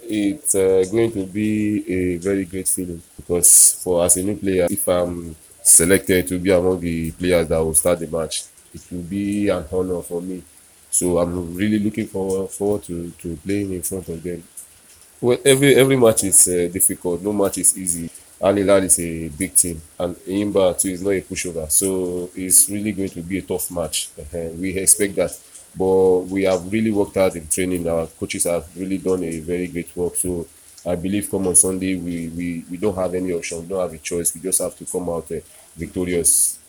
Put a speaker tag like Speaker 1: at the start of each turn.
Speaker 1: It's going to be a very great feeling because for as a new player, if I'm selected to be among the players that will start the match, it will be an honor for me. So I'm really looking forward to playing in front of them. Well, every match is difficult. No match is easy. Al Hilal is a big team, and Imba too is not a pushover. So it's really going to be a tough match. We expect that, but we have really worked hard in training. Our coaches have really done a very great work. So I believe come on Sunday we don't have any option. We don't have a choice. We just have to come out victorious.